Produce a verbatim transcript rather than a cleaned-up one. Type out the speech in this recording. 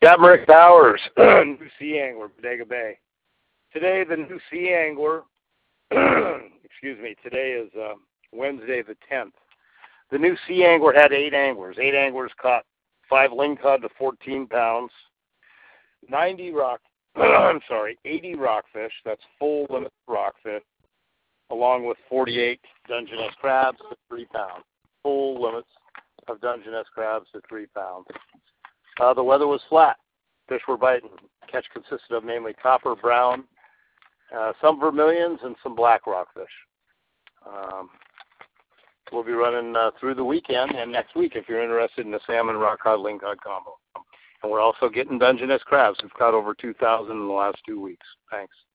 Got Rick Bowers, new sea angler, Bodega Bay. Today, the new sea angler, excuse me, today is uh, Wednesday the tenth. The new sea angler had eight anglers. Eight anglers caught five lingcod to fourteen pounds, ninety rock, I'm sorry, eighty rockfish, that's full limit rockfish, along with forty-eight Dungeness crabs to three pounds. Full limits of Dungeness crabs to three pounds. Uh, the weather was flat. Fish were biting. Catch consisted of mainly copper, brown, uh, some vermilions, and some black rockfish. Um, we'll be running uh, through the weekend and next week if you're interested in the salmon rock cod lingcod combo. And we're also getting Dungeness crabs. We've caught over two thousand in the last two weeks. Thanks.